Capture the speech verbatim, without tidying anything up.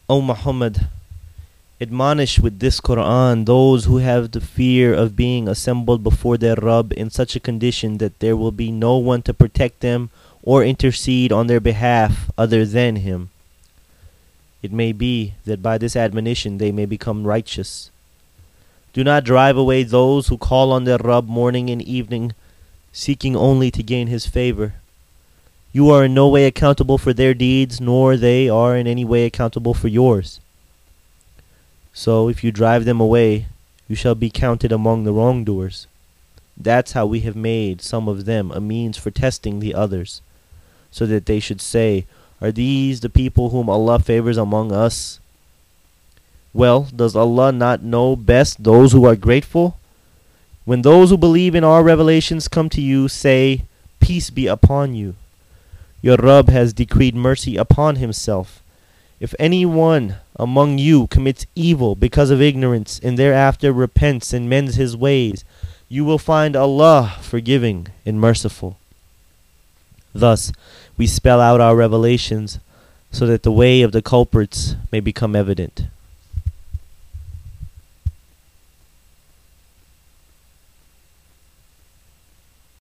O Muhammad, admonish with this Quran those who have the fear of being assembled before their Rabb in such a condition that there will be no one to protect them or intercede on their behalf other than Him. It may be that by this admonition they may become righteous. Do not drive away those who call on their Rabb morning and evening, seeking only to gain His favor. You are in no way accountable for their deeds, nor they are in any way accountable for yours. So if you drive them away, you shall be counted among the wrongdoers. That's how we have made some of them a means for testing the others, so that they should say, are these the people whom Allah favors among us? Well, does Allah not know best those who are grateful? When those who believe in our revelations come to you, say, peace be upon you. Your Rabb has decreed mercy upon Himself. If anyone among you commits evil because of ignorance and thereafter repents and mends his ways, you will find Allah forgiving and merciful. Thus, we spell out our revelations so that the way of the culprits may become evident.